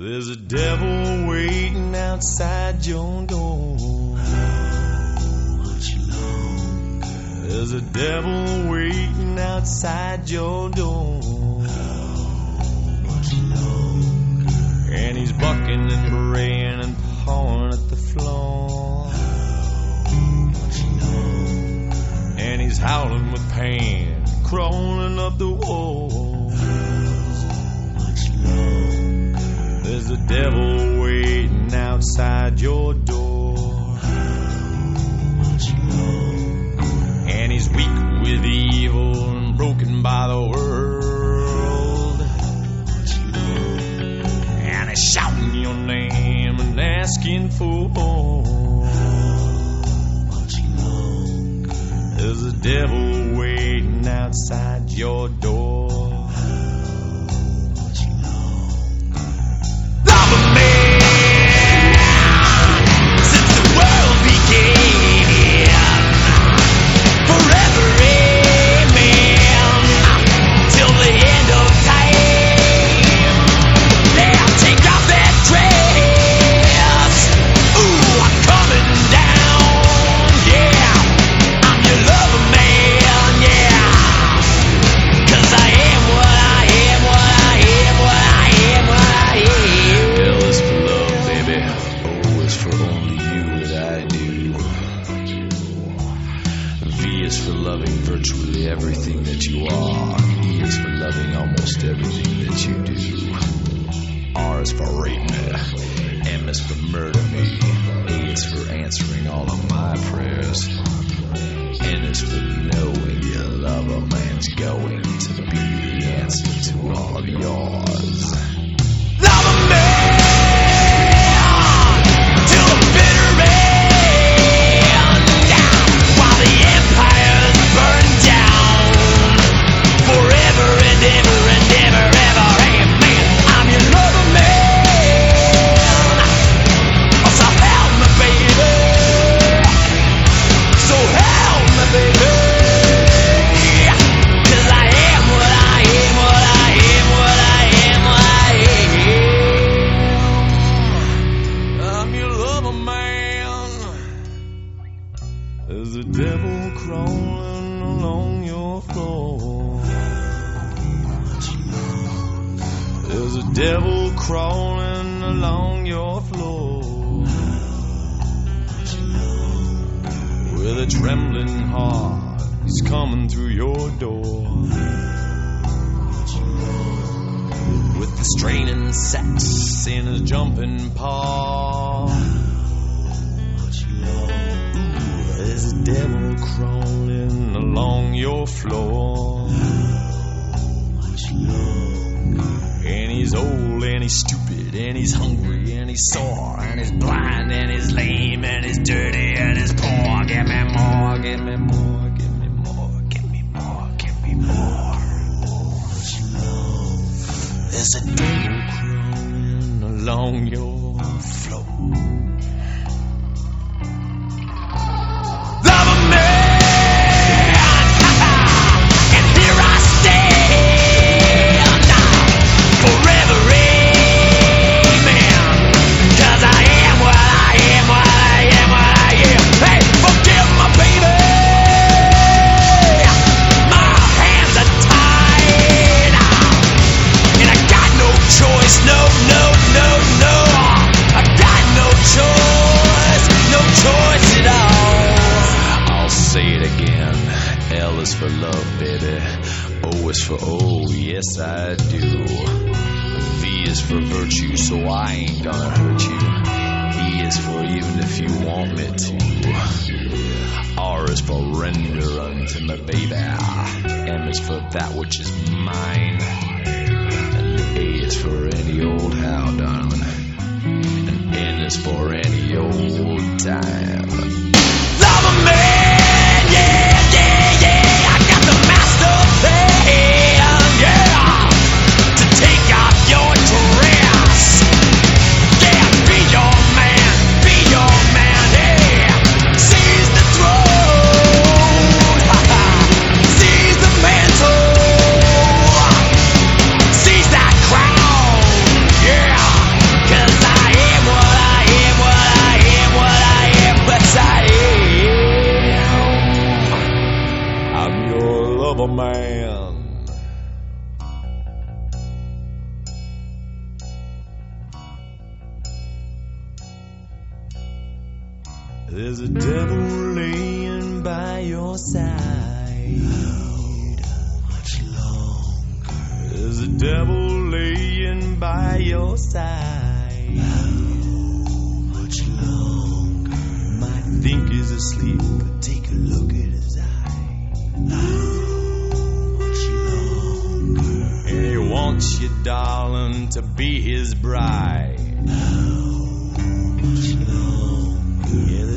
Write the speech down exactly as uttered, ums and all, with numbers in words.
There's a devil waiting outside your door. How much longer? There's a devil waiting outside your door. How much longer? And he's bucking and braying and pawing at the floor. How much longer? And he's howling with pain, crawling up the wall. How much longer? There's a devil waiting outside your door. How much longer? And he's weak with evil and broken by the world. How much longer? And he's shouting your name and asking for more. How much longer? There's a devil waiting outside your door. Virtually everything that you are. E is for loving almost everything that you do. R is for rape me. M is for murder me. A is for answering all of my prayers. N is for knowing your love a man's going to be the answer to all of yours. Love a man till the bitter end, while the empire's burned down forever and ever and ever, ever, amen. I'm your lover man, so help me, baby, so help me, baby, 'cause I am what I am, what I am, what I am, what I am. I'm your lover man. There's a devil crawling along your floor. There's a devil crawling along your floor. With a trembling heart, he's coming through your door. With the straining sex in his jumping paw. There's a devil crawling along your floor. And he's old and he's stupid and he's hungry and he's sore and he's blind and he's lame and he's dirty and he's poor. Give me more, give me more, give me more, give me more, give me more. There's a devil crawling along your floor. For love, baby. O is for oh, yes I do. V is for virtue, so I ain't gonna hurt you. E is for even if you want me to. R is for render unto me, baby. M is for that which is mine. And A is for any old how, darling. And N is for any old time. Love a man, yeah, yeah, yeah. To take off your dress, yeah, be your man, be your man, yeah. Seize the throne, seize the mantle, seize that crown, yeah. There's a devil laying by your side. How much longer? There's a devil laying by your side. How much longer? Might think he's asleep, but take a look at his eye. How much longer? And he wants you, darling, to be his bride. How much longer? Yeah,